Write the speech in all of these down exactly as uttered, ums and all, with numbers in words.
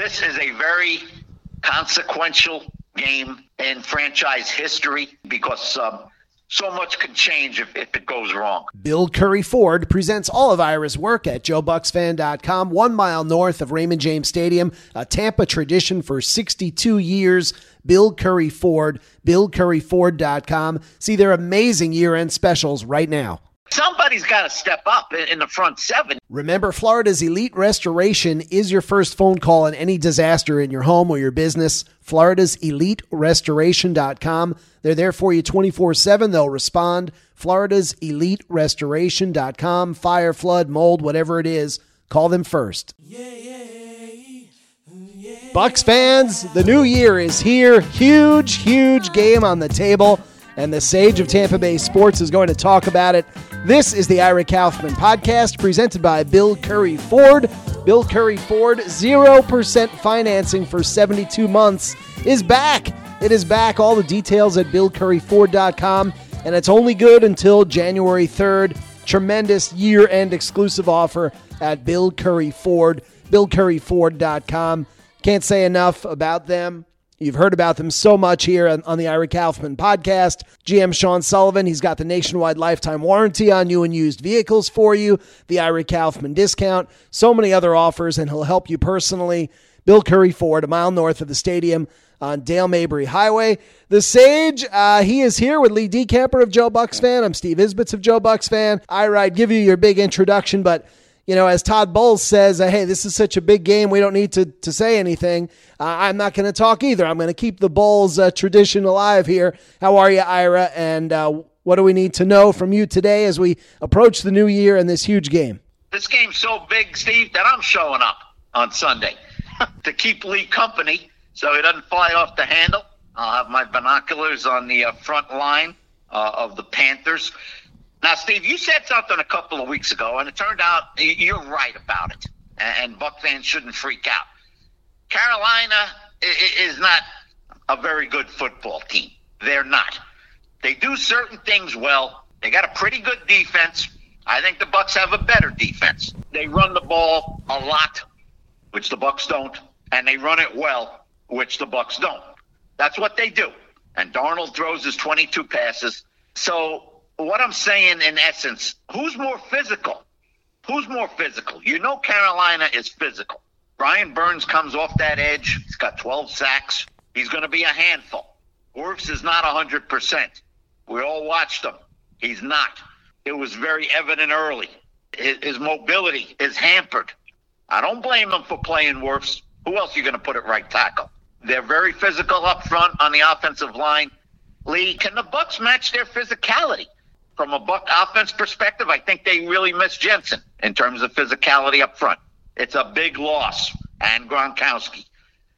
This is a very consequential game in franchise history because um, so much could change if, if it goes wrong. Bill Curry Ford presents all of Ira's work at Joe Bucks Fan dot com, one mile north of Raymond James Stadium, a Tampa tradition for sixty-two years. Bill Curry Ford, Bill Curry Ford dot com. See their amazing year-end specials right now. Somebody's got to step up in the front seven. Remember, Florida's Elite Restoration is your first phone call in any disaster in your home or your business. Florida's Elite Restoration dot com. They're there for you twenty-four seven. They'll respond. Florida's Elite Restoration dot com. Fire, flood, mold, whatever it is, call them first. Yeah, yeah, yeah. Bucks fans, the new year is here. Huge, huge game on the table. And the sage of Tampa Bay sports is going to talk about it. This is the Ira Kaufman podcast presented by Bill Curry Ford. Bill Curry Ford, zero percent financing for seventy-two months is back. It is back. All the details at Bill Curry Ford dot com. And it's only good until January third. Tremendous year-end exclusive offer at Bill Curry Ford. Bill Curry Ford dot com. Can't say enough about them. You've heard about them so much here on, on the Ira Kaufman podcast. G M Sean Sullivan, he's got the nationwide lifetime warranty on new and used vehicles for you, the Ira Kaufman discount, so many other offers, and he'll help you personally. Bill Curry Ford, a mile north of the stadium on Dale Mabry Highway. The Sage, uh, he is here with Lee Decamper of Joe Bucks Fan. I'm Steve Isbitz of Joe Bucks Fan. Ira, I'd give you your big introduction, but you know, as Todd Bowles says, uh, hey, this is such a big game, we don't need to, to say anything. Uh, I'm not going to talk either. I'm going to keep the Bowles uh, tradition alive here. How are you, Ira? And uh, what do we need to know from you today as we approach the new year and this huge game? This game's so big, Steve, that I'm showing up on Sunday to keep Lee company so he doesn't fly off the handle. I'll have my binoculars on the uh, front line uh, of the Panthers. Now, Steve, you said something a couple of weeks ago, and it turned out you're right about it, and Buck fans shouldn't freak out. Carolina is not a very good football team. They're not. They do certain things well. They got a pretty good defense. I think the Bucks have a better defense. They run the ball a lot, which the Bucks don't, and they run it well, which the Bucks don't. That's what they do. And Darnold throws his twenty-two passes. So what I'm saying, in essence, who's more physical? Who's more physical? You know Carolina is physical. Brian Burns comes off that edge. He's got twelve sacks. He's going to be a handful. Wirfs is not one hundred percent. We all watched him. He's not. It was very evident early. His, his mobility is hampered. I don't blame him for playing Wirfs. Who else are you going to put at right tackle? They're very physical up front on the offensive line. Lee, can the Bucks match their physicality? From a Buck offense perspective, I think they really miss Jensen in terms of physicality up front. It's a big loss. And Gronkowski.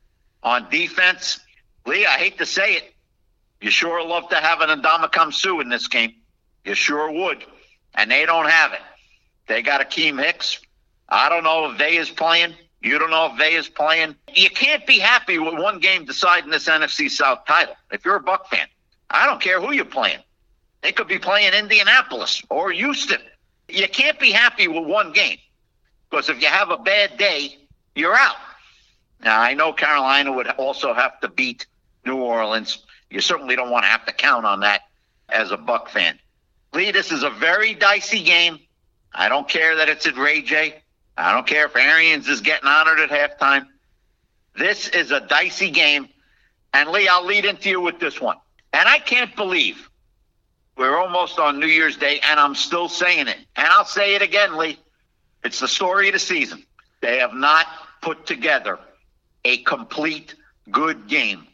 On defense, Lee, I hate to say it, you sure love to have an Ndamukong Suh in this game. You sure would. And they don't have it. They got Akeem Hicks. I don't know if Vay is playing. You don't know if Vay is playing. You can't be happy with one game deciding this N F C South title. If you're a Buck fan, I don't care who you're playing. They could be playing Indianapolis or Houston. You can't be happy with one game because if you have a bad day, you're out. Now, I know Carolina would also have to beat New Orleans. You certainly don't want to have to count on that as a Buck fan. Lee, this is a very dicey game. I don't care that it's at Ray J. I don't care if Arians is getting honored at halftime. This is a dicey game. And, Lee, I'll lead into you with this one. And I can't believe we're almost on New Year's Day, and I'm still saying it. And I'll say it again, Lee. It's the story of the season. They have not put together a complete good game.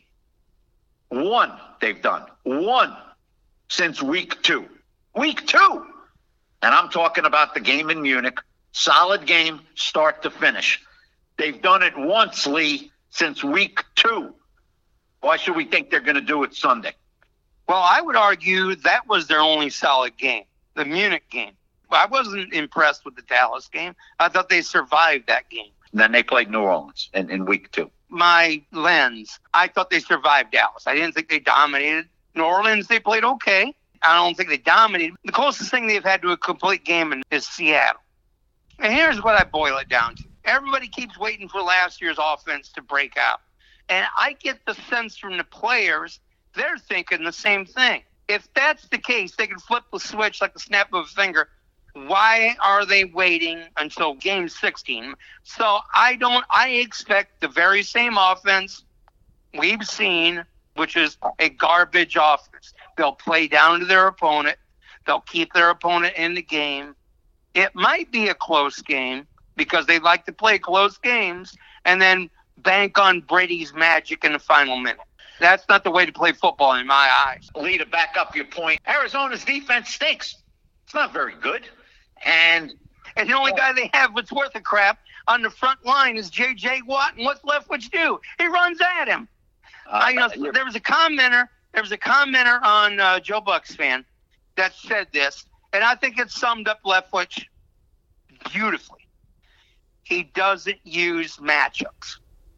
One they've done. One since week two. Week two. And I'm talking about the game in Munich. Solid game, start to finish. They've done it once, Lee, since week two. Why should we think they're going to do it Sunday? Well, I would argue that was their only solid game, the Munich game. I wasn't impressed with the Dallas game. I thought they survived that game. Then they played New Orleans in, in week two. My lens, I thought they survived Dallas. I didn't think they dominated. New Orleans, they played okay. I don't think they dominated. The closest thing they've had to a complete game is Seattle. And here's what I boil it down to. Everybody keeps waiting for last year's offense to break out. And I get the sense from the players, they're thinking the same thing. If that's the case, they can flip the switch like the snap of a finger. Why are they waiting until game sixteen? So I don't, I expect the very same offense we've seen, which is a garbage offense. They'll play down to their opponent. They'll keep their opponent in the game. It might be a close game because they like to play close games and then bank on Brady's magic in the final minute. That's not the way to play football in my eyes. Lee, to back up your point, Arizona's defense stinks. It's not very good. And and the only guy they have that's worth a crap on the front line is J J. Watt. And what's Leftwich do? He runs at him. Uh, I, you know, there was a commenter. There was a commenter on uh, Joe Buck's fan that said this, and I think it summed up Leftwich beautifully. He doesn't use matchups.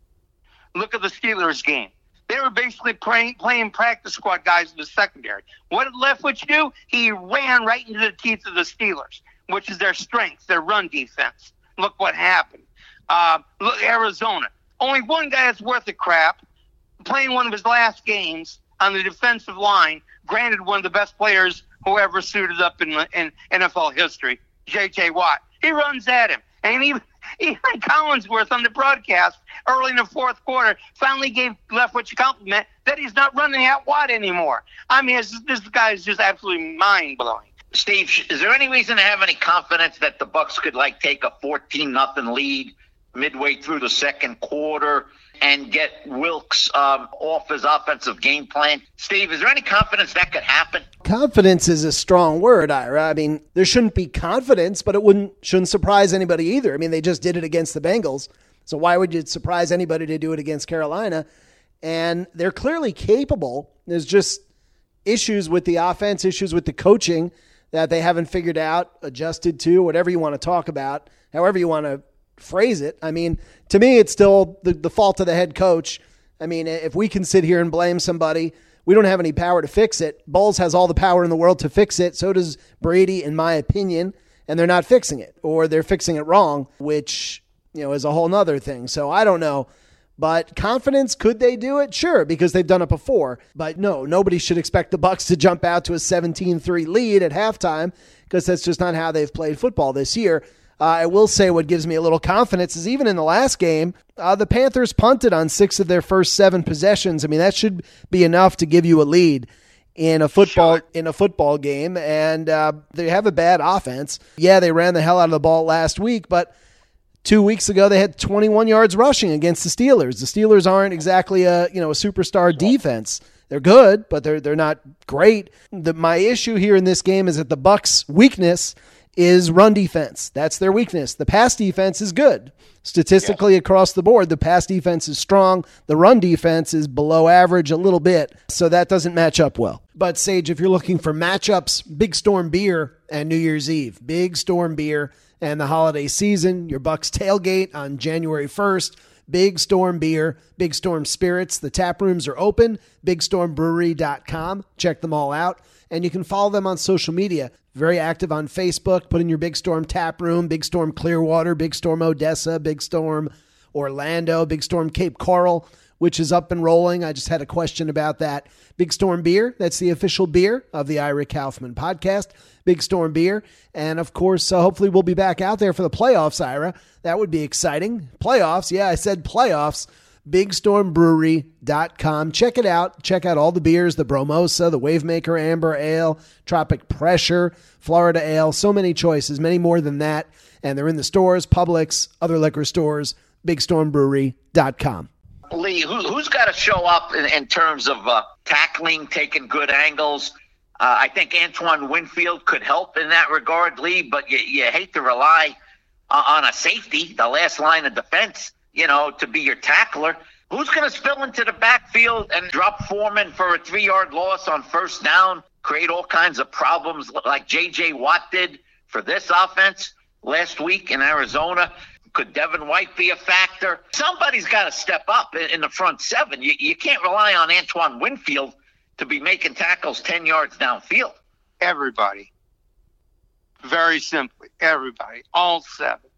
Look at the Steelers game. They were basically playing, playing practice squad guys in the secondary. What did Leftwich do? He ran right into the teeth of the Steelers, which is their strength, their run defense. Look what happened. Uh, look, Arizona. Only one guy that's worth a crap, playing one of his last games on the defensive line, granted one of the best players who ever suited up in, in N F L history, J J. Watt. He runs at him. And even, even Collinsworth on the broadcast early in the fourth quarter finally gave Leftwich a compliment that he's not running at Watt anymore. I mean, this, this guy is just absolutely mind-blowing. Steve, is there any reason to have any confidence that the Bucs could, like, take a fourteen nothing lead midway through the second quarter and get Wilkes um, off his offensive game plan? Steve, is there any confidence that could happen? Confidence is a strong word, Ira. I mean, there shouldn't be confidence, but it wouldn't shouldn't surprise anybody either. I mean, they just did it against the Bengals, so why would it surprise anybody to do it against Carolina? And they're clearly capable. There's just issues with the offense, issues with the coaching that they haven't figured out, adjusted to, whatever you want to talk about, however you want to phrase it. I mean, to me, it's still the, the fault of the head coach. I mean, if we can sit here and blame somebody, we don't have any power to fix it. Bowles has all the power in the world to fix it. So does Brady, in my opinion, and they're not fixing it, or they're fixing it wrong, which, you know, is a whole nother thing. So I don't know. But confidence, could they do it? Sure, because they've done it before. But no, nobody should expect the Bucs to jump out to a seventeen three lead at halftime, because that's just not how they've played football this year. Uh, I will say what gives me a little confidence is even in the last game, uh, the Panthers punted on six of their first seven possessions. I mean, that should be enough to give you a lead in a football sure. in a football game. And uh, they have a bad offense. Yeah, they ran the hell out of the ball last week, but two weeks ago they had twenty-one yards rushing against the Steelers. The Steelers aren't exactly a you know a superstar defense. They're good, but they're they're not great. The, my issue here in this game is that the Bucs' weakness is run defense. That's their weakness. The pass defense is good. Statistically yes. across the board, the pass defense is strong. The run defense is below average a little bit, so that doesn't match up well. But, Sage, if you're looking for matchups, Big Storm Beer and New Year's Eve. Big Storm Beer and the holiday season. Your Bucs tailgate on January first. Big Storm Beer, Big Storm Spirits. The tap rooms are open. big storm brewery dot com. Check them all out. And you can follow them on social media. Very active on Facebook. Put in your Big Storm Tap Room, Big Storm Clearwater, Big Storm Odessa, Big Storm Orlando, Big Storm Cape Coral, which is up and rolling. I just had a question about that. Big Storm Beer, that's the official beer of the Ira Kaufman podcast. Big Storm Beer. And, of course, uh, hopefully we'll be back out there for the playoffs, Ira. That would be exciting. Playoffs, yeah, I said playoffs. big storm brewery dot com. Check it out. Check out all the beers, the Bromosa, the Wavemaker Amber Ale, Tropic Pressure, Florida Ale. So many choices, many more than that. And they're in the stores, Publix, other liquor stores, big storm brewery dot com. Lee, who, who's got to show up in, in terms of uh, tackling, taking good angles? Uh, I think Antoine Winfield could help in that regard, Lee, but you, you hate to rely uh, on a safety, the last line of defense, you know, to be your tackler. Who's going to spill into the backfield and drop Foreman for a three-yard loss on first down, create all kinds of problems like J J. Watt did for this offense last week in Arizona? Could Devin White be a factor? Somebody's got to step up in, in the front seven. You, you can't rely on Antoine Winfield to be making tackles ten yards downfield. Everybody. Very simply, everybody. All seven.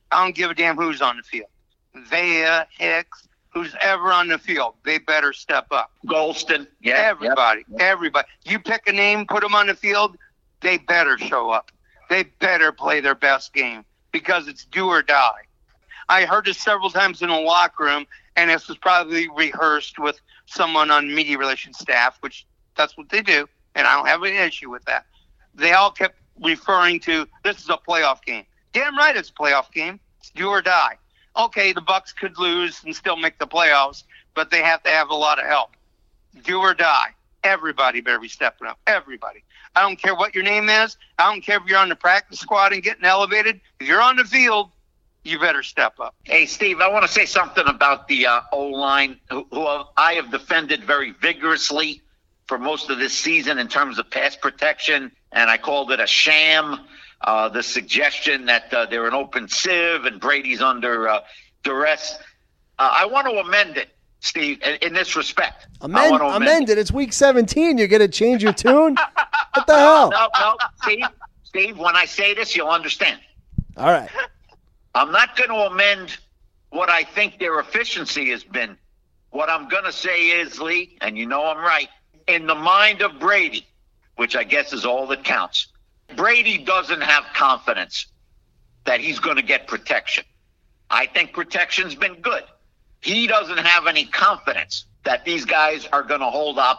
I don't give a damn who's on the field. Vea, Hicks, who's ever on the field, they better step up. Golston, yeah. Everybody, yep. everybody. You pick a name, put them on the field, they better show up. They better play their best game because it's do or die. I heard this several times in the locker room, and this was probably rehearsed with someone on media relations staff, which that's what they do, and I don't have any issue with that. They all kept referring to, this is a playoff game. Damn right it's a playoff game. It's do or die. Okay, the Bucs could lose and still make the playoffs, but they have to have a lot of help. Do or die. Everybody better be stepping up. Everybody. I don't care what your name is. I don't care if you're on the practice squad and getting elevated. If you're on the field, you better step up. Hey, Steve, I want to say something about the uh, O-line, who, who I have defended very vigorously for most of this season in terms of pass protection, and I called it a sham. Uh, the suggestion that uh, they're an open sieve and Brady's under uh, duress. Uh, I want to amend it, Steve, in, in this respect. Amend, I amend, amend it. it. It's week seventeen. You're going to change your tune? What the hell? No, no, Steve, Steve, when I say this, you'll understand. All right. I'm not going to amend what I think their efficiency has been. What I'm going to say is, Lee, and you know I'm right, in the mind of Brady, which I guess is all that counts, Brady doesn't have confidence that he's going to get protection. I think protection's been good. He doesn't have any confidence that these guys are going to hold up,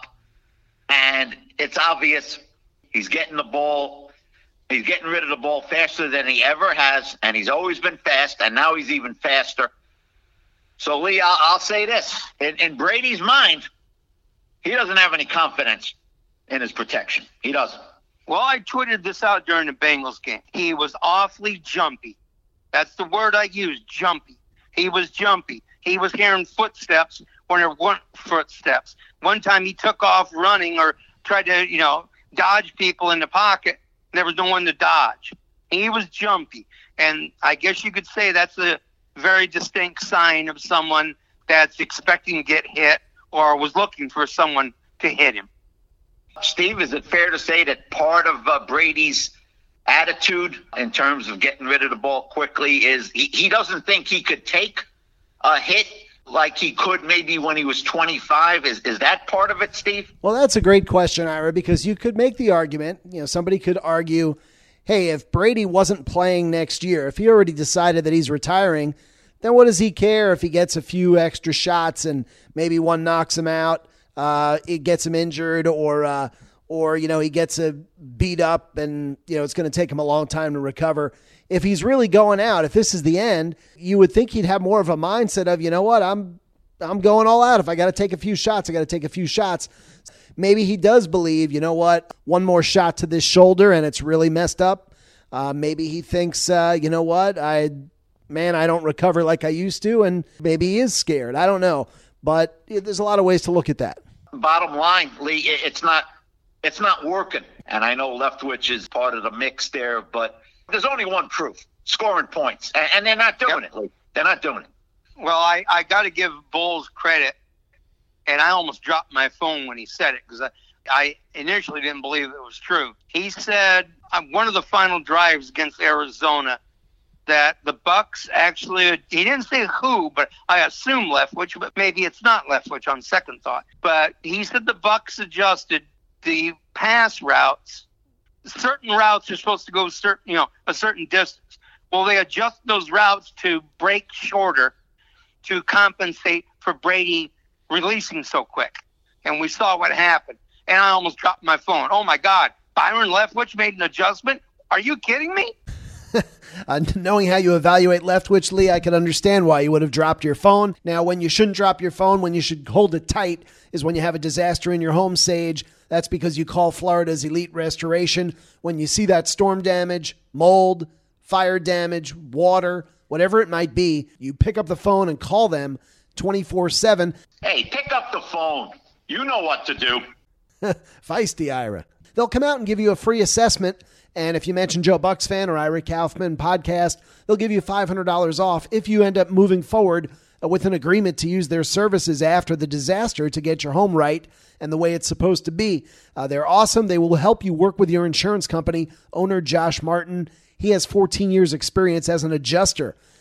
and it's obvious he's getting the ball. He's getting rid of the ball faster than he ever has, and he's always been fast, and now he's even faster. So, Lee, I'll, I'll say this. In, in Brady's mind, he doesn't have any confidence in his protection. He doesn't. Well, I tweeted this out during the Bengals game. He was awfully jumpy. That's the word I used, jumpy. He was jumpy. He was hearing footsteps when there weren't footsteps. One time he took off running or tried to, you know, dodge people in the pocket. There was no one to dodge. He was jumpy. And I guess you could say that's a very distinct sign of someone that's expecting to get hit or was looking for someone to hit him. Steve, is it fair to say that part of uh, Brady's attitude in terms of getting rid of the ball quickly is he, he doesn't think he could take a hit like he could maybe when he was twenty-five? Is is that part of it, Steve? Well, that's a great question, Ira, because you could make the argument, you know, somebody could argue, hey, if Brady wasn't playing next year, if he already decided that he's retiring, then what does he care if he gets a few extra shots and maybe one knocks him out? Uh, it gets him injured, or uh, or you know he gets a beat up, and you know it's going to take him a long time to recover. If he's really going out, if this is the end, you would think he'd have more of a mindset of, you know what, I'm I'm going all out. If I got to take a few shots, I got to take a few shots. Maybe he does believe, you know what, one more shot to this shoulder and it's really messed up. Uh, maybe he thinks, uh, you know what, I man, I don't recover like I used to, and maybe he is scared. I don't know, but there's a lot of ways to look at that. Bottom line, Lee, it's not it's not working. And I know Leftwich is part of the mix there, but there's only one proof, scoring points. And they're not doing yep. it, Lee. They're not doing it. Well, I, I got to give Bowles credit, and I almost dropped my phone when he said it because I, I initially didn't believe it was true. He said on one of the final drives against Arizona that the Bucs actually, he didn't say who, but I assume Leftwich, but maybe it's not Leftwich on second thought. But he said the Bucs adjusted the pass routes. Certain routes are supposed to go certain, you know, a certain distance. Well, they adjust those routes to break shorter to compensate for Brady releasing so quick. And we saw what happened. And I almost dropped my phone. Oh, my God. Byron Leftwich made an adjustment? Are you kidding me? Uh, knowing how you evaluate Leftwich, Lee, I can understand why you would have dropped your phone. Now, when you shouldn't drop your phone, when you should hold it tight, is when you have a disaster in your home, Sage. That's because you call Florida's Elite Restoration. When you see that storm damage, mold, fire damage, water, whatever it might be, you pick up the phone and call them twenty-four seven. Hey, pick up the phone. You know what to do. Feisty Ira. They'll come out and give you a free assessment. And if you mention Joe Bucks Fan or Ira Kaufman podcast, they'll give you five hundred dollars off if you end up moving forward with an agreement to use their services after the disaster to get your home right and the way it's supposed to be. Uh, they're awesome. They will help you work with your insurance company. Owner Josh Martin, he has fourteen years experience as an adjuster.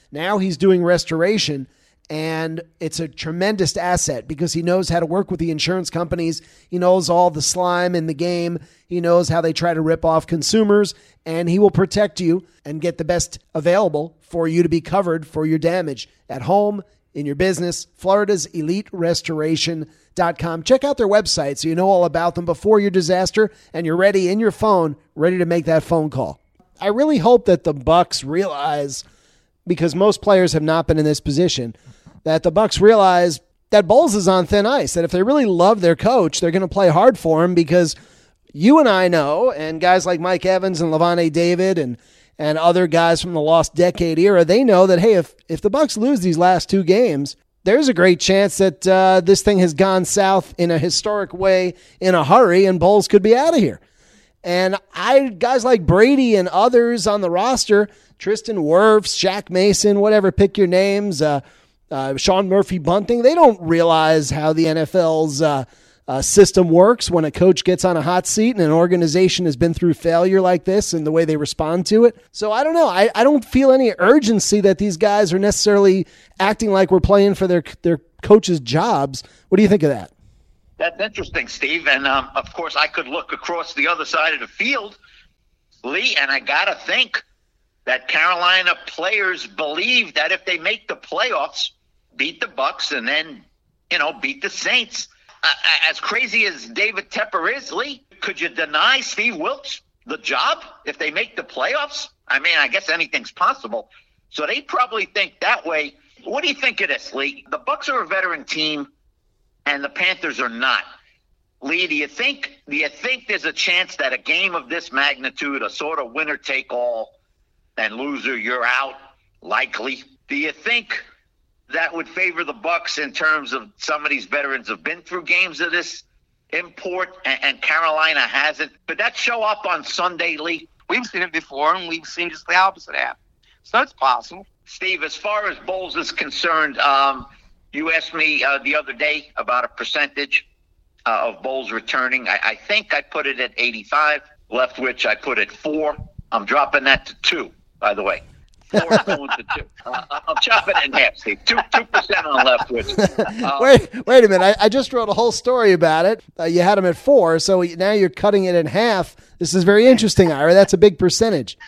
Now he's doing restoration, and it's a tremendous asset because he knows how to work with the insurance companies. He knows all the slime in the game. He knows how they try to rip off consumers, and he will protect you and get the best available for you to be covered for your damage at home, in your business. Florida's Elite Restoration dot com. Check out their website so you know all about them before your disaster and you're ready in your phone, ready to make that phone call. I really hope that the Bucs realize, because most players have not been in this position, that the Bucs realize that Bowles is on thin ice, that if they really love their coach, they're going to play hard for him, because you and I know, and guys like Mike Evans and Lavonte David and and other guys from the lost decade era, they know that, hey, if, if the Bucs lose these last two games, there's a great chance that uh, this thing has gone south in a historic way in a hurry, and Bowles could be out of here. And I, guys like Brady and others on the roster, Tristan Wirfs, Shaq Mason, whatever, pick your names, uh, uh, Sean Murphy-Bunting, they don't realize how the N F L's uh, uh, system works when a coach gets on a hot seat and an organization has been through failure like this and the way they respond to it. So I don't know. I, I don't feel any urgency that these guys are necessarily acting like we're playing for their their coaches' jobs. What do you think of that? That's interesting, Steve. And, um, of course, I could look across the other side of the field, Lee, and I got to think that Carolina players believe that if they make the playoffs, beat the Bucs, and then, you know, beat the Saints. Uh, as crazy as David Tepper is, Lee, could you deny Steve Wilks the job if they make the playoffs? I mean, I guess anything's possible. So they probably think that way. What do you think of this, Lee? The Bucs are a veteran team, and the Panthers are not. Lee, do you think do you think there's a chance that a game of this magnitude, a sort of winner take all, and loser you're out, likely? Do you think that would favor the Bucs in terms of some of these veterans have been through games of this import, and, and Carolina hasn't? Could that show up on Sunday, Lee? We've seen it before, and we've seen just the opposite happen. So it's possible. Steve, as far as Bowles is concerned, um, you asked me uh, the other day about a percentage uh, of Bowles returning. I, I think I put it at eighty-five. Leftwich, I put it four. I'm dropping that to two, by the way. Four going to two. Uh, I'm chopping it in half, Steve. Two two percent on Leftwich. Uh, wait, wait a minute. I, I just wrote a whole story about it. Uh, you had him at four, so now you're cutting it in half. This is very interesting, Ira. That's a big percentage.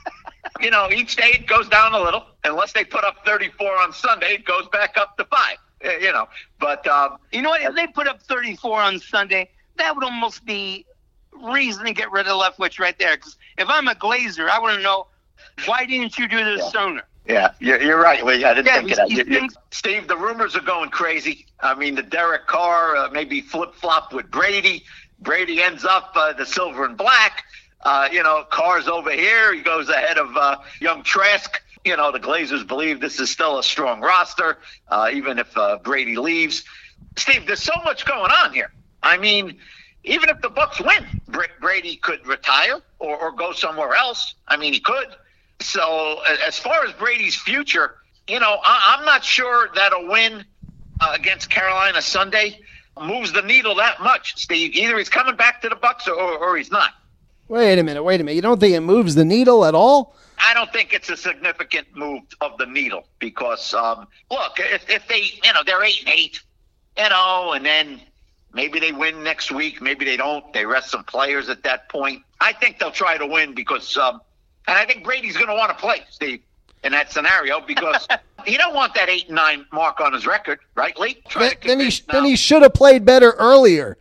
You know, each day it goes down a little. Unless they put up thirty-four on Sunday, it goes back up to five. You know, but um, you know what? If they put up thirty-four on Sunday, that would almost be reason to get rid of Leftwich right there. Because if I'm a Glazer, I want to know, why didn't you do this yeah. sooner? Yeah, you're, you're right, Lee. I didn't yeah, think of that. You, You, think... Steve, the rumors are going crazy. I mean, the Derek Carr uh, maybe flip-flop with Brady. Brady ends up uh, the silver and black. Uh, you know, Carr's over here. He goes ahead of uh, young Trask. You know, the Glazers believe this is still a strong roster, uh, even if uh, Brady leaves. Steve, there's so much going on here. I mean, even if the Bucs win, Br- Brady could retire or, or go somewhere else. I mean, he could. So as far as Brady's future, you know, I- I'm not sure that a win uh, against Carolina Sunday moves the needle that much, Steve. Either he's coming back to the Bucs or, or, or he's not. Wait a minute, wait a minute. You don't think it moves the needle at all? I don't think it's a significant move of the needle because, um, look, if, if they, you know, they're eight and eight, you know, and then maybe they win next week, maybe they don't. They rest some players at that point. I think they'll try to win because, um, and I think Brady's going to want to play, Steve, in that scenario because he don't want that eight and nine mark on his record, right, Lee? Then, then he then he should have played better earlier.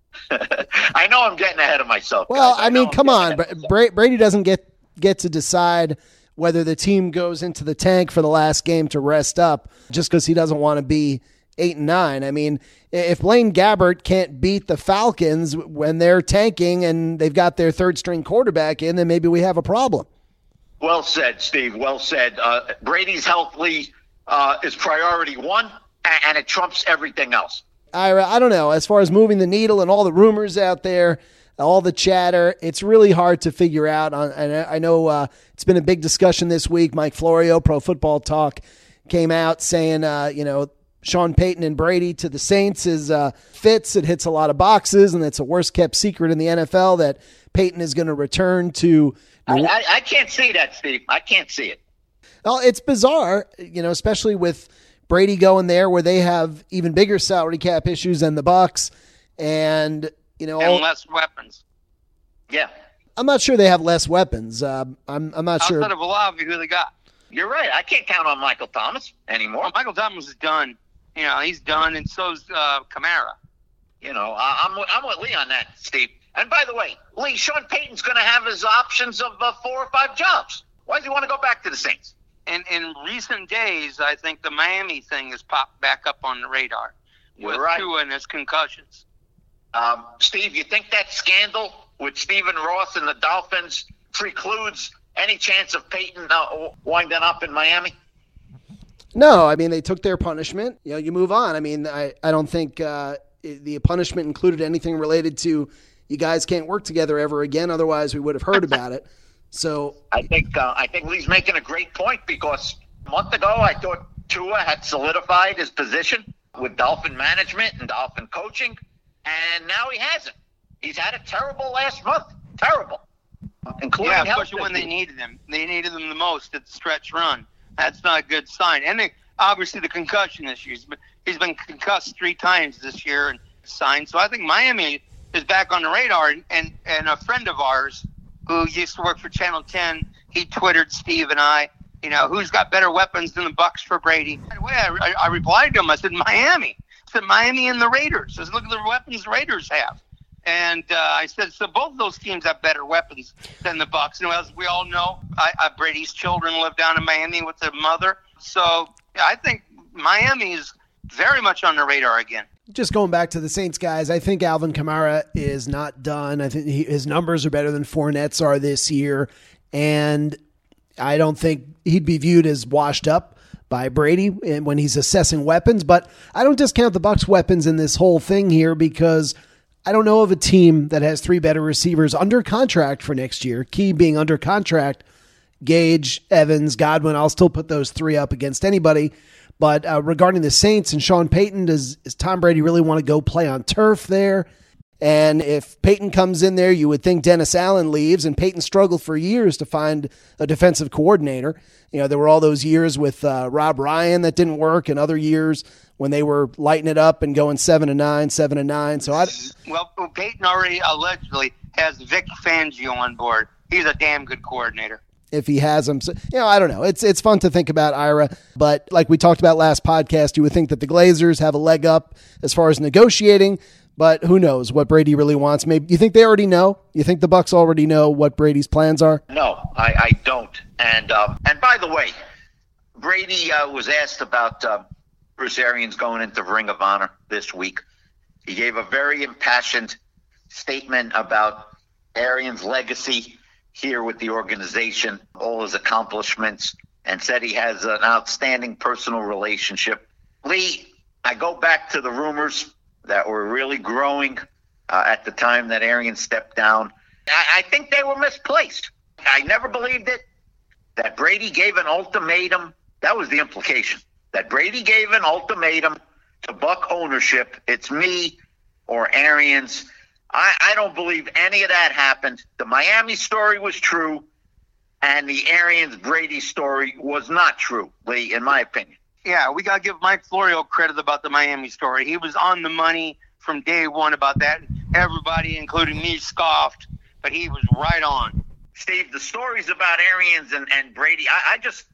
I know I'm getting ahead of myself. Well, guys. I, I mean, I'm come on. Bra- Brady doesn't get get to decide whether the team goes into the tank for the last game to rest up just because he doesn't want to be eight and nine. I mean, if Blaine Gabbert can't beat the Falcons when they're tanking and they've got their third string quarterback in, then maybe we have a problem. Well said, Steve. Well said. Uh, Brady's health, Lee, uh, is priority one, and, and it trumps everything else. Ira, I don't know. As far as moving the needle and all the rumors out there, all the chatter, it's really hard to figure out. On, and I know uh, it's been a big discussion this week. Mike Florio, Pro Football Talk, came out saying, uh, you know, Sean Payton and Brady to the Saints is uh, fits. It hits a lot of boxes, and it's a worst-kept secret in the N F L that Payton is going to return to. I, I, I can't see that, Steve. I can't see it. Well, it's bizarre, you know, especially with Brady going there where they have even bigger salary cap issues than the Bucs, and you know, and all, less weapons. Yeah, I'm not sure they have less weapons. Uh, I'm I'm not Outside sure. Outside of Olave, who they got? You're right. I can't count on Michael Thomas anymore. Well, Michael Thomas is done. You know, he's done, and so's uh, Kamara. You know, I'm I'm with Lee on that, Steve. And by the way, Lee, Sean Payton's going to have his options of uh, four or five jobs. Why does he want to go back to the Saints? In in recent days, I think the Miami thing has popped back up on the radar. You're with right. Tua and his concussions. Um, Steve, you think that scandal with Stephen Ross and the Dolphins precludes any chance of Peyton uh, winding up in Miami? No, I mean, they took their punishment. You know, you move on. I mean, I, I don't think uh, the punishment included anything related to you guys can't work together ever again. Otherwise, we would have heard about it. So I think uh, I think Lee's making a great point because a month ago I thought Tua had solidified his position with Dolphin management and Dolphin coaching, and now he hasn't. He's had a terrible last month. Terrible. Including yeah, especially when they needed him. They needed him the most at the stretch run. That's not a good sign. And they, obviously the concussion issues. But he's been concussed three times this year and signed. So I think Miami is back on the radar. And, and, and a friend of ours who used to work for Channel ten, he Twittered Steve and I, you know, who's got better weapons than the Bucs for Brady? By the way, I, I, I replied to him. I said, Miami. I said, Miami and the Raiders. I said, look at the weapons the Raiders have. And uh, I said, so both of those teams have better weapons than the Bucs. And as we all know, I, I, Brady's children live down in Miami with their mother. So I think Miami is very much on the radar again. Just going back to the Saints, guys, I think Alvin Kamara is not done. I think he, his numbers are better than Fournette's are this year. And I don't think he'd be viewed as washed up by Brady when he's assessing weapons. But I don't discount the Bucs' weapons in this whole thing here because I don't know of a team that has three better receivers under contract for next year. Key being under contract, Gage, Evans, Godwin. I'll still put those three up against anybody. But uh, regarding the Saints and Sean Payton, does, does Tom Brady really want to go play on turf there? And if Payton comes in there, you would think Dennis Allen leaves, and Payton struggled for years to find a defensive coordinator. You know, there were all those years with uh, Rob Ryan that didn't work, and other years when they were lighting it up and going seven and nine, seven and nine. So I well, Payton already allegedly has Vic Fangio on board. He's a damn good coordinator. If he has them, so, you know, I don't know. It's it's fun to think about, Ira, but like we talked about last podcast, you would think that the Glazers have a leg up as far as negotiating. But who knows what Brady really wants? Maybe you think they already know? You think the Bucs already know what Brady's plans are? No, I, I don't. And um, and by the way, Brady uh, was asked about uh, Bruce Arians going into Ring of Honor this week. He gave a very impassioned statement about Arians' legacy here with the organization, all his accomplishments, and said he has an outstanding personal relationship. Lee, I go back to the rumors that were really growing uh, at the time that Arians stepped down. I, I think they were misplaced. I never believed it. That Brady gave an ultimatum. That was the implication. That Brady gave an ultimatum to Buck ownership. It's me or Arians. I, I don't believe any of that happened. The Miami story was true, and the Arians-Brady story was not true, Lee, in my opinion. Yeah, we got to give Mike Florio credit about the Miami story. He was on the money from day one about that. Everybody, including me, scoffed, but he was right on. Steve, the stories about Arians and, and Brady, I, I just,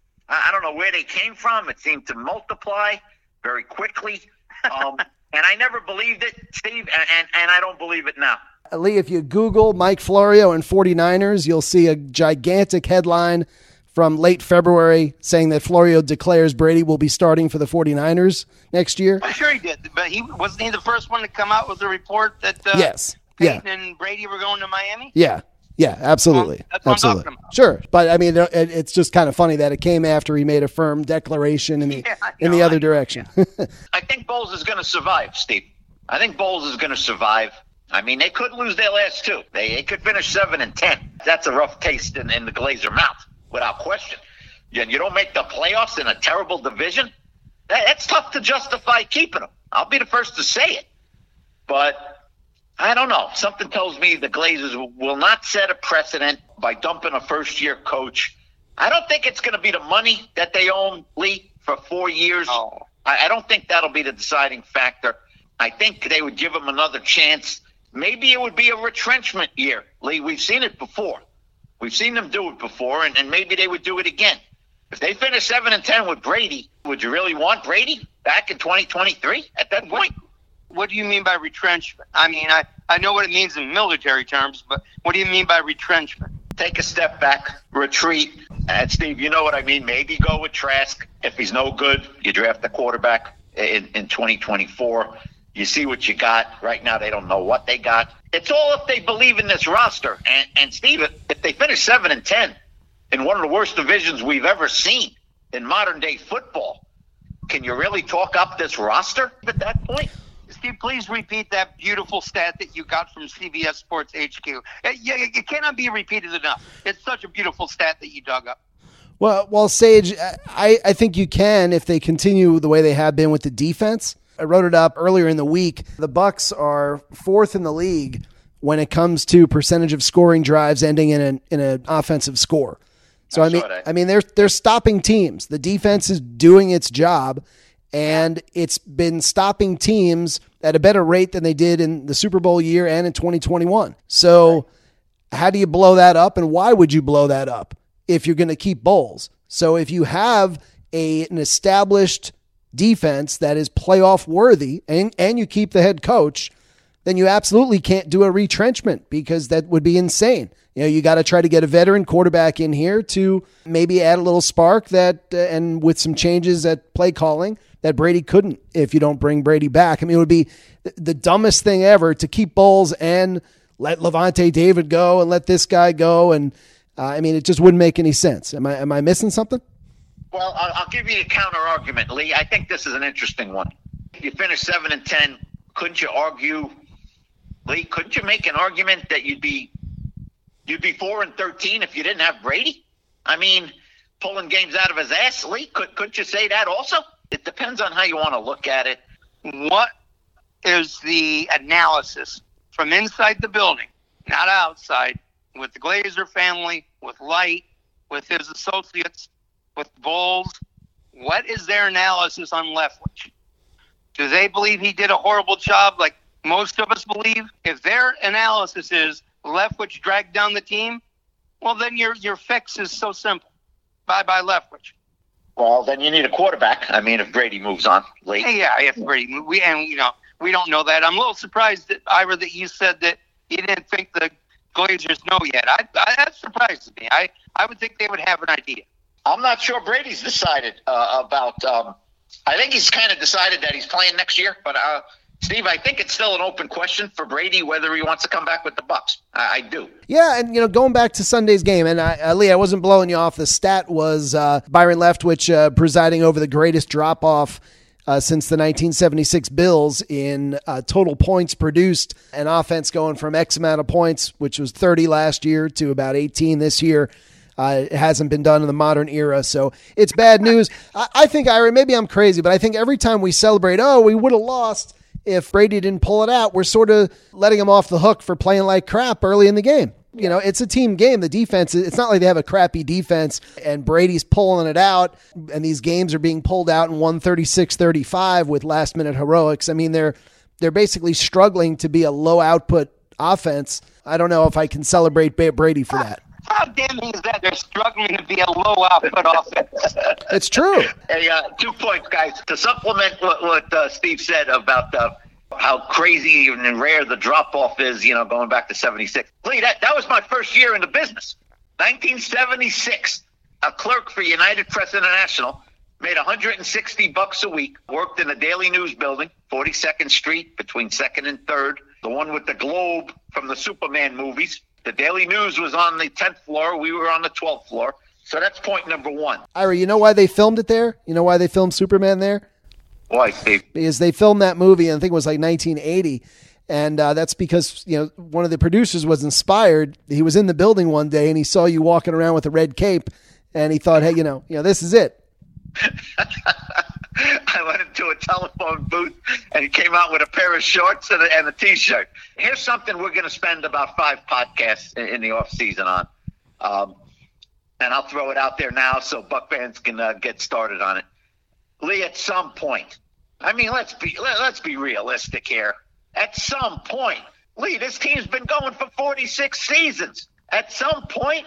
I don't know where they came from. It seemed to multiply very quickly. Um, and I never believed it, Steve, and, and, and I don't believe it now. Lee, if you Google Mike Florio and forty-niners, you'll see a gigantic headline from late February saying that Florio declares Brady will be starting for the forty-niners next year. I'm sure he did, but he wasn't he the first one to come out with a report that uh, yes, Peyton yeah. and Brady were going to Miami? Yeah, yeah, absolutely. Well, that's what absolutely. I'm talking about. Sure, but I mean, it, it's just kind of funny that it came after he made a firm declaration in the yeah, in know, the other I, direction. I think Bowles is going to survive, Steve. I think Bowles is going to survive. I mean, they could lose their last two. They, they could finish seven and ten. That's a rough taste in, in the Glazer mouth, without question. And you don't make the playoffs in a terrible division, that, that's tough to justify keeping them. I'll be the first to say it. But I don't know. Something tells me the Glazers will not set a precedent by dumping a first-year coach I don't think it's going to be the money that they own, Lee, for four years. Oh. I, I don't think that'll be the deciding factor. I think they would give him another chance. Maybe it would be a retrenchment year, Lee. We've seen it before. We've seen them do it before, and, and maybe they would do it again. If they finish seven and ten with Brady, would you really want Brady back in twenty twenty-three at that point? What, what do you mean by retrenchment? I mean, I, I know what it means in military terms, but what do you mean by retrenchment? Take a step back, retreat. And, Steve, you know what I mean. Maybe go with Trask. If he's no good, you draft the quarterback in, in twenty twenty-four. You see what you got. Right now, they don't know what they got. It's all if they believe in this roster. And, and Steve, if they finish seven and ten in one of the worst divisions we've ever seen in modern-day football, can you really talk up this roster at that point? Steve, please repeat that beautiful stat that you got from C B S Sports H Q. It, it cannot be repeated enough. It's such a beautiful stat that you dug up. Well, well, Sage, I, I think you can if they continue the way they have been with the defense. I wrote it up earlier in the week. The Bucs are fourth in the league when it comes to percentage of scoring drives ending in an in an offensive score. So I, I mean, I mean, they're they're stopping teams. The defense is doing its job, and it's been stopping teams at a better rate than they did in the Super Bowl year and in twenty twenty-one. So, right. How do you blow that up, and why would you blow that up if you're going to keep Bowles? So, if you have a an established defense that is playoff worthy and, and you keep the head coach, then you absolutely can't do a retrenchment because that would be insane. You know, you got to try to get a veteran quarterback in here to maybe add a little spark that, uh, and with some changes at play calling that Brady couldn't if you don't bring Brady back. I mean, it would be the dumbest thing ever to keep Bowles and let Levante David go and let this guy go. And uh, I mean, it just wouldn't make any sense. Am I, am I missing something? Well, I'll give you a counter argument, Lee. I think this is an interesting one. You finish seven and ten. Couldn't you argue, Lee? Couldn't you make an argument that you'd be you'd be four and thirteen if you didn't have Brady? I mean, pulling games out of his ass, Lee. Could couldn't you say that also? It depends on how you want to look at it. What is the analysis from inside the building, not outside, with the Glazer family, with Light, with his associates, with Bowles? What is their analysis on Leftwich? Do they believe he did a horrible job like most of us believe? If their analysis is Leftwich dragged down the team, well, then your your fix is so simple. Bye-bye Leftwich. Well, then you need a quarterback. I mean, if Brady moves on late. Yeah, if Brady we and you know we don't know that. I'm a little surprised that Ira that you said that you didn't think the Glazers know yet. I, I that surprises me. I I would think they would have an idea. I'm not sure Brady's decided uh, about um, – I think he's kind of decided that he's playing next year. But, uh, Steve, I think it's still an open question for Brady whether he wants to come back with the Bucs. I, I do. Yeah, and, you know, going back to Sunday's game, and, I, uh, Lee, I wasn't blowing you off. The stat was uh, Byron Leftwich uh, presiding over the greatest drop-off uh, since the nineteen seventy-six Bills in uh, total points produced, an offense going from X amount of points, which was thirty last year, to about eighteen this year. Uh, it hasn't been done in the modern era, so it's bad news. I, I think, Ira, maybe I'm crazy, but I think every time we celebrate, oh, we would have lost if Brady didn't pull it out, we're sort of letting him off the hook for playing like crap early in the game. You know, it's a team game. The defense, it's not like they have a crappy defense and Brady's pulling it out, and these games are being pulled out in one thirty-six thirty-five with last-minute heroics. I mean, they're they're basically struggling to be a low-output offense. I don't know if I can celebrate Brady for that. How damning is that? They're struggling to be a low-output offense. It's true. Hey, uh, two points, guys. To supplement what, what uh, Steve said about uh, how crazy and rare the drop-off is, you know, going back to seventy-six. Lee, that, that was my first year in the business. nineteen seventy-six, a clerk for United Press International, made one hundred sixty bucks a week, worked in the Daily News building, forty-second Street, between second and third, the one with the globe from the Superman movies. The Daily News was on the tenth floor. We were on the twelfth floor. So that's point number one. Ira, you know why they filmed it there? You know why they filmed Superman there? Why, Steve? Because they filmed that movie, and I think it was like nineteen eighty. And uh, that's because, you know, one of the producers was inspired. He was in the building one day, and he saw you walking around with a red cape, and he thought, hey, you know, you know, this is it. I went into a telephone booth, and he came out with a pair of shorts and a, and a T-shirt. Here's something we're going to spend about five podcasts in, in the off season on. Um, and I'll throw it out there now so Buck fans can uh, get started on it. Lee, at some point, I mean, let's be let, let's be realistic here. At some point, Lee, this team's been going for forty-six seasons. At some point,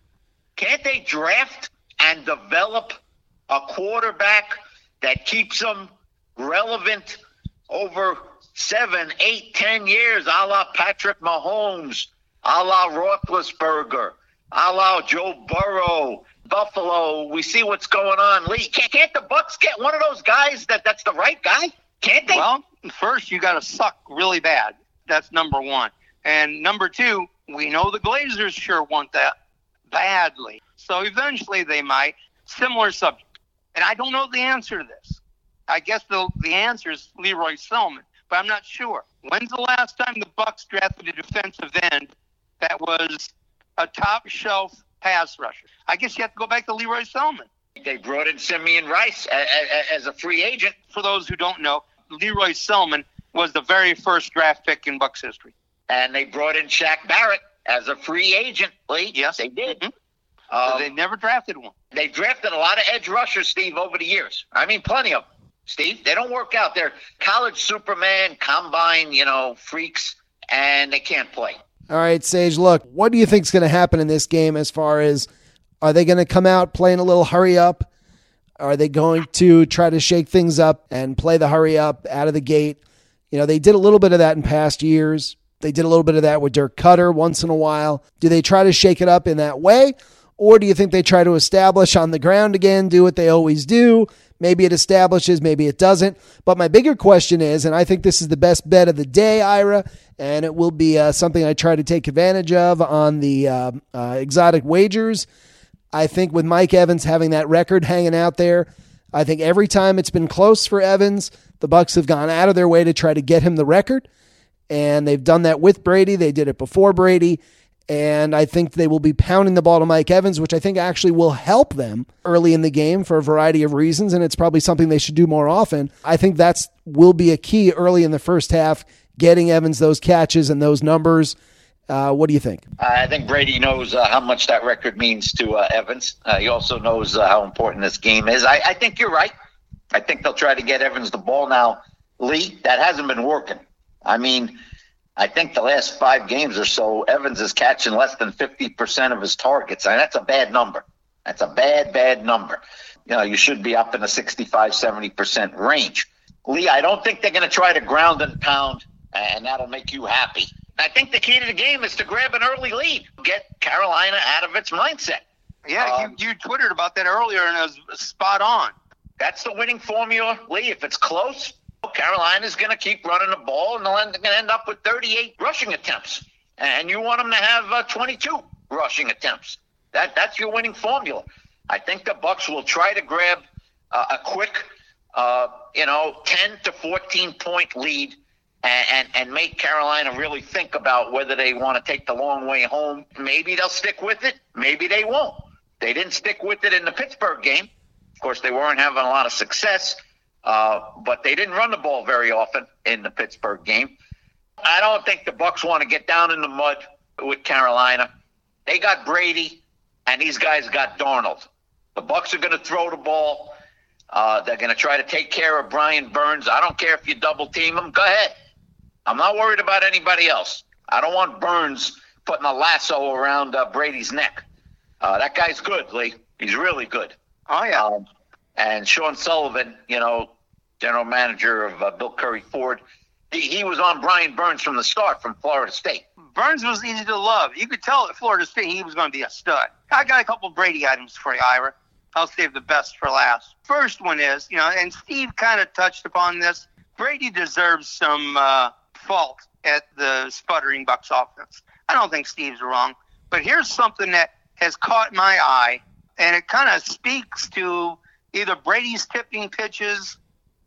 can't they draft and develop a quarterback that keeps them relevant over seven, eight, ten years, a la Patrick Mahomes, a la Roethlisberger, a la Joe Burrow, Buffalo? We see what's going on. Lee, can't, can't the Bucs get one of those guys that, that's the right guy? Can't they? Well, first you got to suck really bad. That's number one. And number two, we know the Glazers sure want that badly. So eventually they might. Similar subject. And I don't know the answer to this. I guess the the answer is Leroy Selman, but I'm not sure. When's the last time the Bucs drafted a defensive end that was a top shelf pass rusher? I guess you have to go back to Leroy Selman. They brought in Simeon Rice as a free agent. For those who don't know, Leroy Selman was the very first draft pick in Bucs history. And they brought in Shaq Barrett as a free agent, Lee. Yes, they did. Mm-hmm. Um, so they never drafted one. They drafted a lot of edge rushers, Steve, over the years. I mean, plenty of them, Steve. They don't work out. They're college Superman, combine, you know, freaks, and they can't play. All right, Sage, look, what do you think is going to happen in this game as far as, are they going to come out playing a little hurry up? Are they going to try to shake things up and play the hurry up out of the gate? You know, they did a little bit of that in past years. They did a little bit of that with Dirk Cutter once in a while. Do they try to shake it up in that way? Or do you think they try to establish on the ground again, do what they always do? Maybe it establishes, maybe it doesn't. But my bigger question is, and I think this is the best bet of the day, Ira, and it will be uh, something I try to take advantage of on the uh, uh, exotic wagers. I think with Mike Evans having that record hanging out there, I think every time it's been close for Evans, the Bucs have gone out of their way to try to get him the record. And they've done that with Brady. They did it before Brady. And I think they will be pounding the ball to Mike Evans, which I think actually will help them early in the game for a variety of reasons, and it's probably something they should do more often. I think that's will be a key early in the first half, getting Evans those catches and those numbers. Uh, what do you think? I think Brady knows uh, how much that record means to uh, Evans. Uh, he also knows uh, how important this game is. I, I think you're right. I think they'll try to get Evans the ball now. Lee, that hasn't been working. I mean, I think the last five games or so, Evans is catching less than fifty percent of his targets. And that's a bad number. That's a bad, bad number. You know, you should be up in the sixty-five, seventy percent range. Lee, I don't think they're going to try to ground and pound, and that'll make you happy. I think the key to the game is to grab an early lead, get Carolina out of its mindset. Yeah, um, you, you Twittered about that earlier, and it was spot on. That's the winning formula, Lee. If it's close, Carolina's going to keep running the ball, and they're going to end up with thirty-eight rushing attempts. And you want them to have uh, twenty-two rushing attempts. That That's your winning formula. I think the Bucs will try to grab uh, a quick, uh, you know, ten to fourteen point lead and, and, and make Carolina really think about whether they want to take the long way home. Maybe they'll stick with it. Maybe they won't. They didn't stick with it in the Pittsburgh game. Of course, they weren't having a lot of success. Uh, but they didn't run the ball very often in the Pittsburgh game. I don't think the Bucs want to get down in the mud with Carolina. They got Brady, and these guys got Darnold. The Bucs are going to throw the ball. Uh, they're going to try to take care of Brian Burns. I don't care if you double team him. Go ahead. I'm not worried about anybody else. I don't want Burns putting a lasso around uh, Brady's neck. Uh, that guy's good, Lee. He's really good. Oh, yeah. Um, and Sean Sullivan, you know, general manager of uh, Bill Curry Ford, he, he was on Brian Burns from the start from Florida State. Burns was easy to love. You could tell at Florida State he was going to be a stud. I got a couple Brady items for you, Ira. I'll save the best for last. First one is, you know, and Steve kind of touched upon this, Brady deserves some uh, fault at the sputtering Bucs offense. I don't think Steve's wrong. But here's something that has caught my eye, and it kind of speaks to either Brady's tipping pitches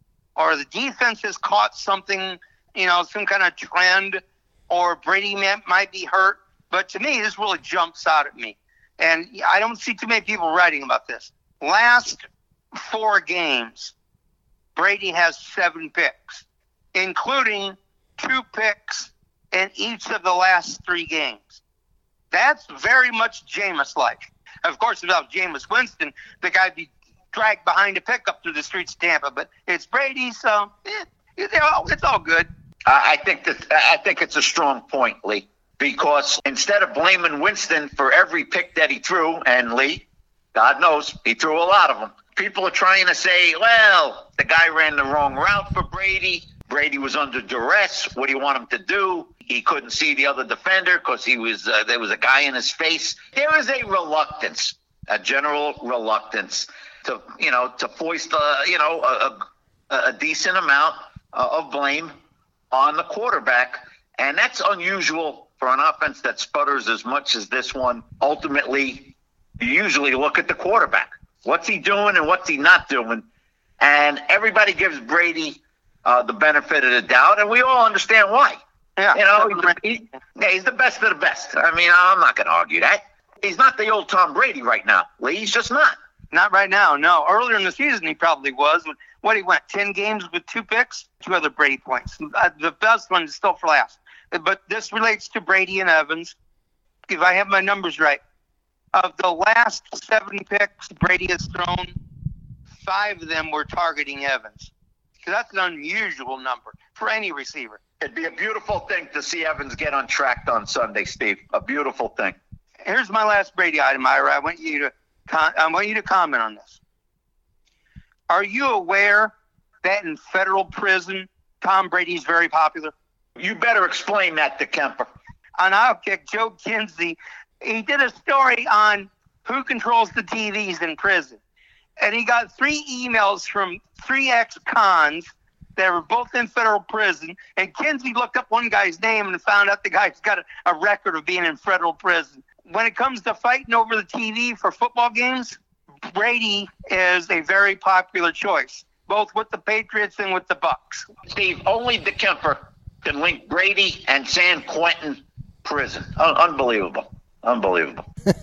or the defense has caught something, you know, some kind of trend, or Brady might be hurt. But to me, this really jumps out at me. And I don't see too many people writing about this. Last four games, Brady has seven picks, including two picks in each of the last three games. That's very much Jameis-like. Of course, without Jameis Winston, the guy'd be dragged behind a pickup through the streets of Tampa. But it's Brady, so eh, it's all, it's all good. I think that I think it's a strong point, Lee, because instead of blaming Winston for every pick that he threw, and Lee, God knows, he threw a lot of them, people are trying to say, well, the guy ran the wrong route for Brady. Brady was under duress. What do you want him to do? He couldn't see the other defender because he was uh, there was a guy in his face. There is a reluctance, a general reluctance to, you know, to foist, uh, you know, a, a, a decent amount uh, of blame on the quarterback. And that's unusual for an offense that sputters as much as this one. Ultimately, you usually look at the quarterback. What's he doing and what's he not doing? And everybody gives Brady uh, the benefit of the doubt, and we all understand why. Yeah, you know, he's the, he, yeah, he's the best of the best. I mean, I'm not going to argue that. He's not the old Tom Brady right now, Lee. He's just not. Not right now, no. Earlier in the season, he probably was. What, he went ten games with two picks, two other Brady points. Uh, the best one is still for last. But this relates to Brady and Evans. If I have my numbers right, of the last seven picks Brady has thrown, five of them were targeting Evans. So that's an unusual number for any receiver. It'd be a beautiful thing to see Evans get untracked on Sunday, Steve. A beautiful thing. Here's my last Brady item, Ira. I want you to I want you to comment on this. Are you aware that in federal prison, Tom Brady's very popular? You better explain that to Kemper. On Outkick, Joe Kinsey, he did a story on who controls the T Vs in prison. And he got three emails from three ex-cons that were both in federal prison. And Kinsey looked up one guy's name and found out the guy's got a, a record of being in federal prison. When it comes to fighting over the T V for football games, Brady is a very popular choice, both with the Patriots and with the Bucks. Steve, only DeKemper can link Brady and San Quentin prison. Un- unbelievable. Unbelievable.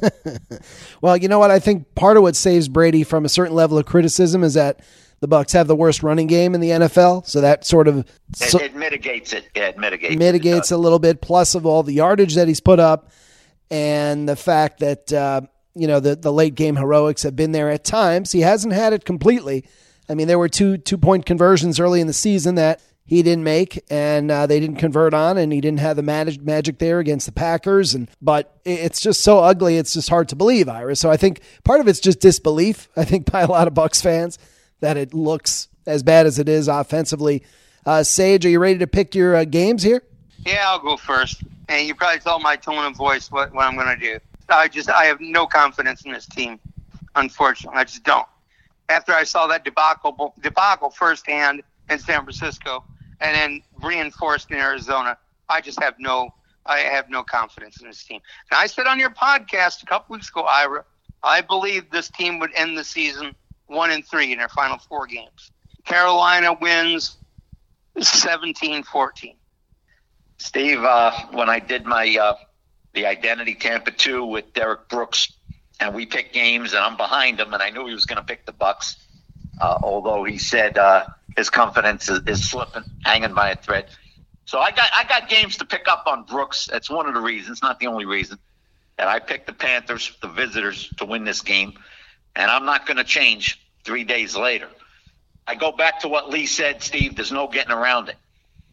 Well, you know what? I think part of what saves Brady from a certain level of criticism is that the Bucks have the worst running game in the N F L, so that sort of so, it, it mitigates it. Yeah, it mitigates mitigates it, a little bit. Plus of all the yardage that he's put up, and the fact that uh, you know the the late game heroics have been there at times. He hasn't had it completely. I mean, there were two two point conversions early in the season that he didn't make, and uh, they didn't convert on, and he didn't have the magic magic there against the Packers. And but it's just so ugly, it's just hard to believe, Ira. So I think part of it's just disbelief, I think, by a lot of Bucs fans that it looks as bad as it is offensively. Uh, Sage, are you ready to pick your uh, games here? Yeah, I'll go first. And you probably tell my tone of voice what, what I'm going to do. I just I have no confidence in this team, unfortunately. I just don't. After I saw that debacle debacle firsthand in San Francisco and then reinforced in Arizona, I just have no I have no confidence in this team. And I said on your podcast a couple weeks ago, Ira, I believe this team would end the season one and three in their final four games. Carolina wins seventeen fourteen. Steve, uh, when I did my uh, the Identity Tampa two with Derek Brooks, and we picked games, and I'm behind him, and I knew he was going to pick the Bucs, uh, although he said uh, his confidence is, is slipping, hanging by a thread. So I got I got games to pick up on Brooks. That's one of the reasons, not the only reason. And I picked the Panthers, the visitors, to win this game, and I'm not going to change three days later. I go back to what Lee said, Steve. There's no getting around it.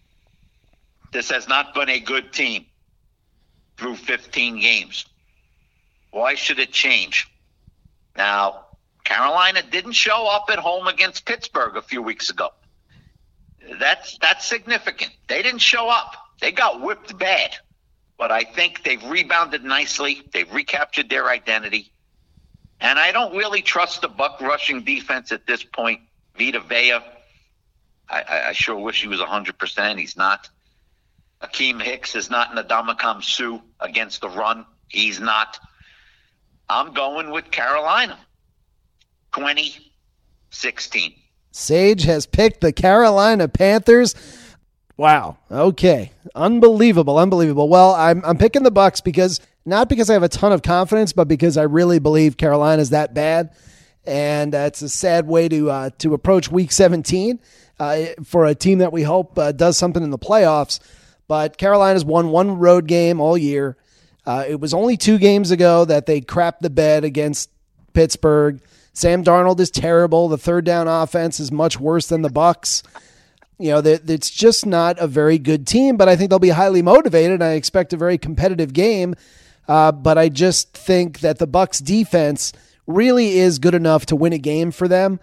This has not been a good team through fifteen games. Why should it change? Now, Carolina didn't show up at home against Pittsburgh a few weeks ago. That's that's significant. They didn't show up. They got whipped bad. But I think they've rebounded nicely. They've recaptured their identity. And I don't really trust the Buck rushing defense at this point. Vita Vea, I, I, I sure wish he was one hundred percent. He's not. Akeem Hicks is not Ndamukong Suh against the run. He's not. I'm going with Carolina. twenty sixteen. Sage has picked the Carolina Panthers. Wow. Okay. Unbelievable. Unbelievable. Well, I'm I'm picking the Bucs because not because I have a ton of confidence, but because I really believe Carolina's that bad. And uh, it's a sad way to uh, to approach Week seventeen uh, for a team that we hope uh, does something in the playoffs. But Carolina's won one road game all year. Uh, it was only two games ago that they crapped the bed against Pittsburgh. Sam Darnold is terrible. The third down offense is much worse than the Bucs. You know, it's just not a very good team, but I think they'll be highly motivated. I expect a very competitive game. Uh, but I just think that the Bucs defense really is good enough to win a game for them.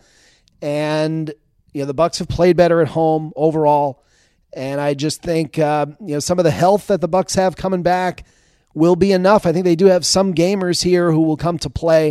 And, you know, the Bucs have played better at home overall. And I just think, uh, you know, some of the health that the Bucs have coming back will be enough. I think they do have some gamers here who will come to play.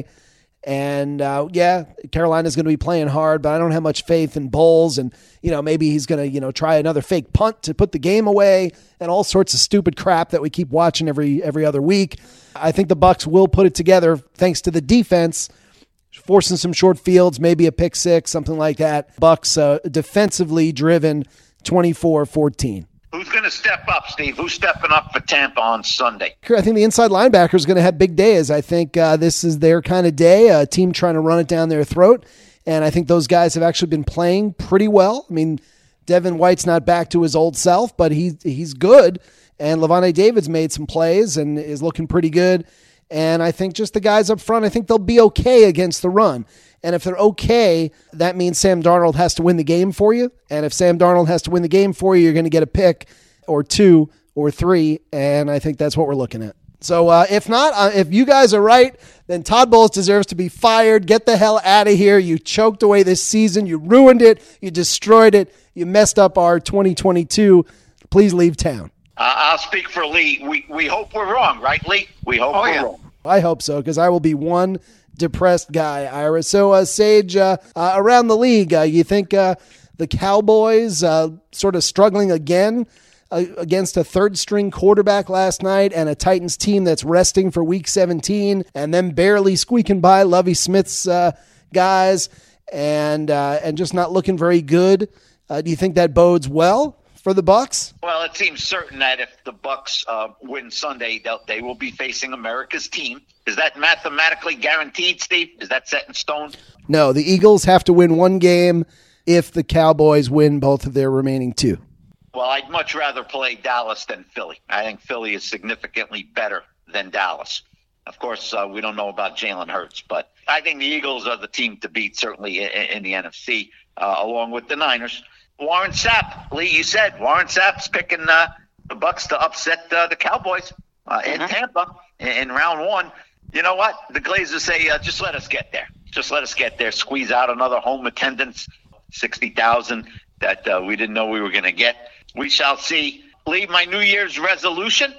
And, uh, yeah, Carolina's going to be playing hard, but I don't have much faith in Bowles. And, you know, maybe he's going to, you know, try another fake punt to put the game away and all sorts of stupid crap that we keep watching every every other week. I think the Bucs will put it together thanks to the defense, forcing some short fields, maybe a pick six, something like that. Bucs uh, defensively driven, twenty-four fourteen. Who's going to step up, Steve? Who's stepping up for Tampa on Sunday? I think the inside linebacker is going to have big days. I think uh, this is their kind of day, a team trying to run it down their throat. And I think those guys have actually been playing pretty well. I mean, Devin White's not back to his old self, but he he's good. And Levante David's made some plays and is looking pretty good. And I think just the guys up front, I think they'll be okay against the run. And if they're okay, that means Sam Darnold has to win the game for you. And if Sam Darnold has to win the game for you, you're going to get a pick or two or three. And I think that's what we're looking at. So uh, if not, uh, if you guys are right, then Todd Bowles deserves to be fired. Get the hell out of here. You choked away this season. You ruined it. You destroyed it. You messed up our twenty twenty-two. Please leave town. Uh, I'll speak for Lee. We we hope we're wrong, right, Lee? We hope oh, we're yeah. wrong. I hope so, because I will be one depressed guy, Ira. So, uh, Sage, uh, uh, around the league, uh, you think uh, the Cowboys uh, sort of struggling again uh, against a third-string quarterback last night and a Titans team that's resting for Week seventeen and then barely squeaking by Lovie Smith's uh, guys and uh, and just not looking very good? Uh, do you think that bodes well for the Bucs? Well, it seems certain that if the Bucs uh, win Sunday, they will be facing America's team. Is that mathematically guaranteed, Steve? Is that set in stone? No, the Eagles have to win one game if the Cowboys win both of their remaining two. Well, I'd much rather play Dallas than Philly. I think Philly is significantly better than Dallas. Of course, uh, we don't know about Jalen Hurts, but I think the Eagles are the team to beat, certainly in, in the N F C, uh, along with the Niners. Warren Sapp, Lee, you said Warren Sapp's picking uh, the Bucs to upset uh, the Cowboys uh, in mm-hmm. Tampa in, in round one. You know what? The Glazers say, uh, just let us get there. Just let us get there. Squeeze out another home attendance, sixty thousand that uh, we didn't know we were going to get. We shall see. Lee, my New Year's resolution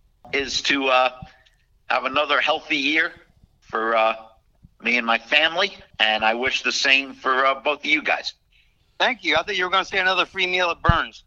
is to uh, have another healthy year for uh, me and my family, and I wish the same for uh, both of you guys. Thank you. I thought you were going to say another free meal at Burns.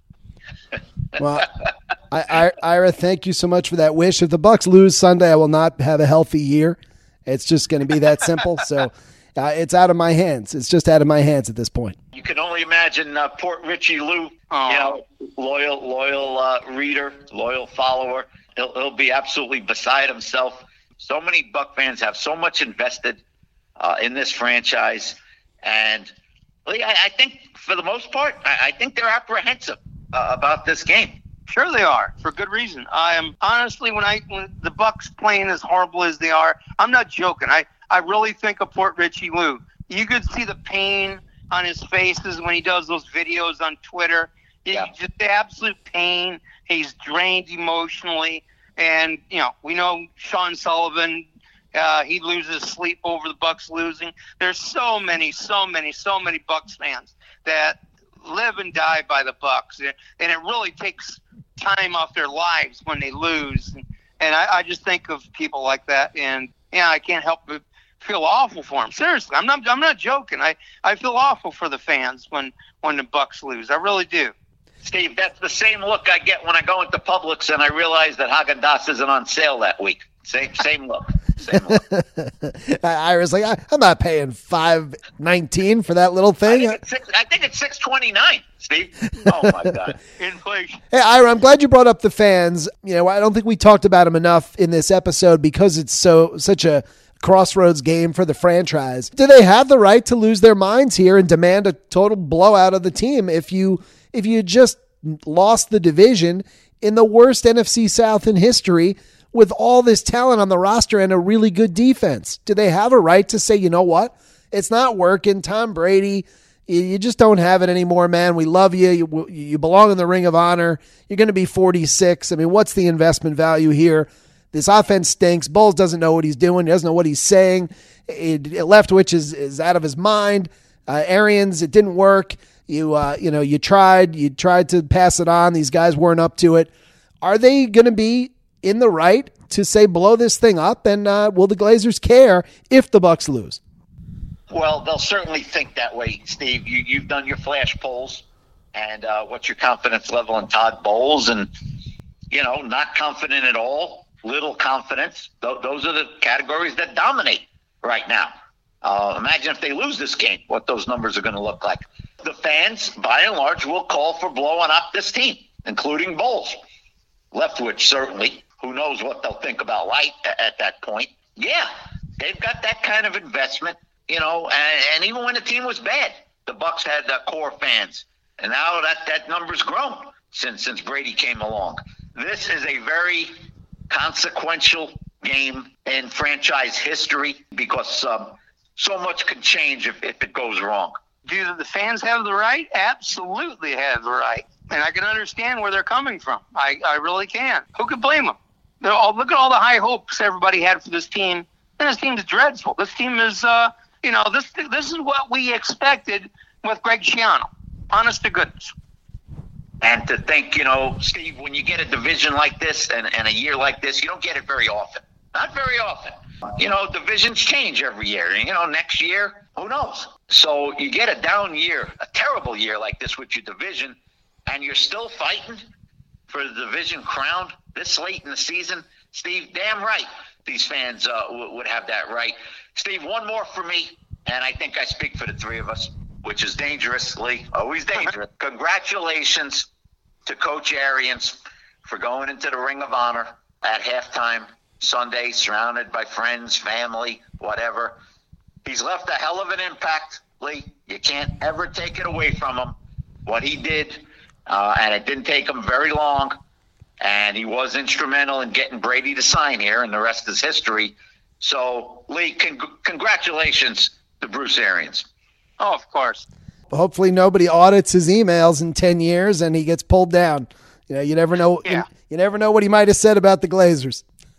Well, I, I, Ira, thank you so much for that wish. If the Bucs lose Sunday, I will not have a healthy year. It's just going to be that simple. So uh, it's out of my hands. It's just out of my hands at this point. You can only imagine uh, Port Richie Lou, Aww. you know, loyal, loyal uh, reader, loyal follower. He'll, he'll be absolutely beside himself. So many Buck fans have so much invested uh, in this franchise, and Lee, I, I think for the most part, I, I think they're apprehensive uh, about this game. Sure they are, for good reason. I am honestly, when I when the Bucks playing as horrible as they are, I'm not joking. I, I really think of Port Richie Lou. You could see the pain on his faces when he does those videos on Twitter. Yeah. Just the absolute pain. He's drained emotionally, and you know we know Sean Sullivan. Uh, he loses sleep over the Bucks losing. There's so many, so many, so many Bucks fans that live and die by the Bucks, and it really takes time off their lives when they lose. And, and I, I just think of people like that, and yeah, I can't help but feel awful for them. Seriously, I'm not, I'm not joking. I, I feel awful for the fans when, when the Bucks lose. I really do. Steve, that's the same look I get when I go into Publix and I realize that Haagen-Dazs isn't on sale that week. Same, same look. Same look. Ira's like, I, I'm not paying five nineteen for that little thing. I think it's six, I think it's six twenty nine. Steve. Oh my God. Inflation. Hey, Ira, I'm glad you brought up the fans. You know, I don't think we talked about them enough in this episode because it's so such a crossroads game for the franchise. Do they have the right to lose their minds here and demand a total blowout of the team if you if you just lost the division in the worst N F C South in history with all this talent on the roster and a really good defense? Do they have a right to say, you know what? It's not working. Tom Brady, you just don't have it anymore, man. We love you. You, you belong in the Ring of Honor. You're going to be forty-six. I mean, what's the investment value here? This offense stinks. Bowles doesn't know what he's doing. He doesn't know what he's saying. It, it, Leftwich is, is out of his mind. Uh, Arians, it didn't work. You, uh, you know, you tried. You tried to pass it on. These guys weren't up to it. Are they going to be in the right to say blow this thing up? And uh, will the Glazers care if the Bucs lose? Well, they'll certainly think that way, Steve. You, you've done your flash polls, and uh, what's your confidence level in Todd Bowles? And, you know, not confident at all, little confidence. Th- those are the categories that dominate right now. Uh, imagine if they lose this game, what those numbers are going to look like. The fans, by and large, will call for blowing up this team, including Bowles. Leftwich, certainly. Who knows what they'll think about Light at, at that point. Yeah, they've got that kind of investment. You know, and, and even when the team was bad, the Bucs had uh, core fans, and now that that number's grown since since Brady came along. This is a very consequential game in franchise history because um, so much can change if, if it goes wrong. Do the fans have the right? Absolutely have the right, and I can understand where they're coming from. I, I really can. Who could blame them? All, look at all the high hopes everybody had for this team, and this team is dreadful. This team is. Uh, You know, this this is what we expected with Greg Schiano. Honest to goodness. And to think, you know, Steve, when you get a division like this and, and a year like this, you don't get it very often. Not very often. You know, divisions change every year. You know, next year, who knows? So you get a down year, a terrible year like this with your division, and you're still fighting for the division crown this late in the season. Steve, damn right these fans uh, w- would have that right. Steve, one more for me, and I think I speak for the three of us, which is dangerously, always dangerous. Congratulations to Coach Arians for going into the Ring of Honor at halftime Sunday, surrounded by friends, family, whatever. He's left a hell of an impact, Lee. You can't ever take it away from him, what he did, uh, and it didn't take him very long. And he was instrumental in getting Brady to sign here, and the rest is history. So, Lee, con- congratulations to Bruce Arians. Oh, of course. Hopefully nobody audits his emails in ten years and he gets pulled down. You know, you never know. Yeah. You, you never know what he might have said about the Glazers.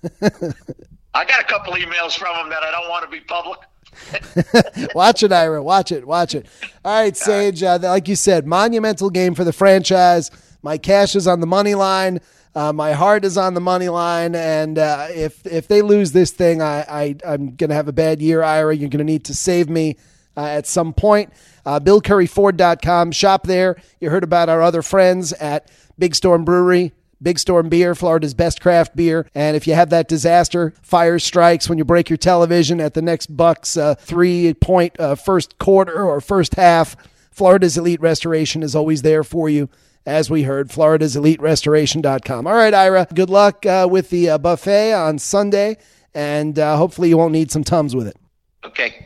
I got a couple emails from him that I don't want to be public. Watch it, Ira. Watch it. Watch it. All right, Sage. Uh, like you said, monumental game for the franchise. My cash is on the money line. Uh, my heart is on the money line, and uh, if if they lose this thing, I, I, I'm going to have a bad year, Ira. You're going to need to save me uh, at some point. Uh, Bill Curry Ford dot com. Shop there. You heard about our other friends at Big Storm Brewery, Big Storm Beer, Florida's best craft beer. And if you have that disaster, fire strikes when you break your television at the next Bucks uh, three-point uh, first quarter or first half, Florida's Elite Restoration is always there for you. As we heard, Florida's Elite Restoration dot com. All right, Ira, good luck uh, with the uh, buffet on Sunday, and uh, hopefully you won't need some Tums with it. Okay.